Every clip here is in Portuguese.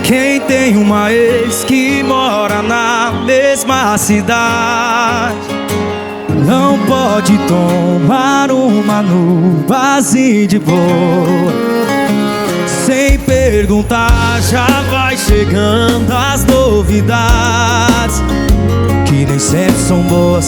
Quem tem uma ex que mora na mesma cidade não pode tomar uma no barzinho de boa. Sem perguntar já vai chegando as novidades, que nem sempre são boas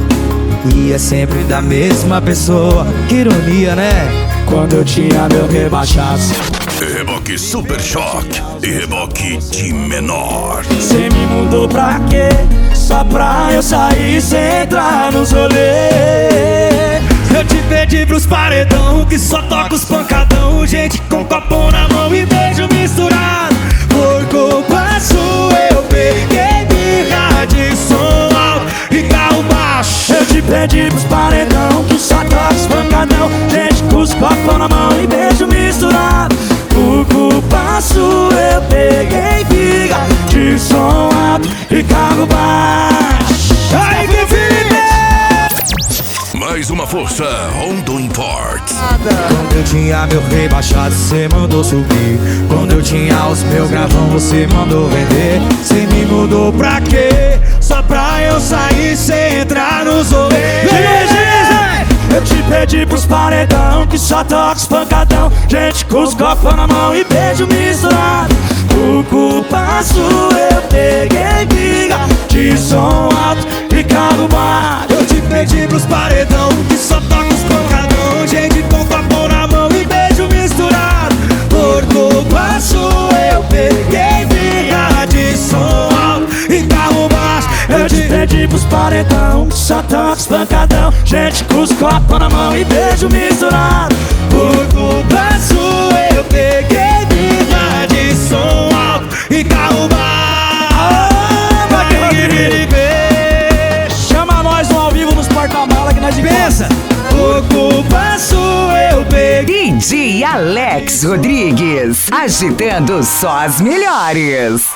e é sempre da mesma pessoa. Que ironia, né? Quando eu tinha meu rebaixado, Reboque Super Choque e reboque de menor. cê me mudou pra quê? Só pra eu sair sem entrar nos rolês. Eu te pedi pros paredão que só toca os pancadão, gente com copão na mão e beijo misturado. Por culpa sua eu peguei birra de som alto e carro baixo. Eu te pedi pros paredão que só toca os pancadão, gente com os copão na mão e beijo misturado. Por culpa sua eu peguei birra de som alto e carro baixo. Aí vem Felipe! Mais uma força Rondon Imports. Quando eu tinha meu rebaixado, cê mandou subir. Quando eu tinha os meus gravão, você mandou vender. Cê me mudou pra quê? Só pra eu sair sem entrar nos rolês. Eu te pedi pros paredão que só toca os pancadão, gente com os copos na mão e beijo misturado. Por culpa sua eu peguei briga de som alto e carro baixo. Eu te pedi pros paredão que só toca os pancadão, gente com copo na mão e beijo misturado. Por culpa sua eu peguei briga de som alto e carro baixo. Eu te pedi pros paredão que só toca os pancadão, gente com os copos na mão e beijo misturado. Por culpa sua eu peguei briga de som alto e carro baixo. Chama nós no ao vivo nos porta-mala que nós pensa. Por culpa sua eu peguei. DJ Alex Rodrigues, agitando só as melhores.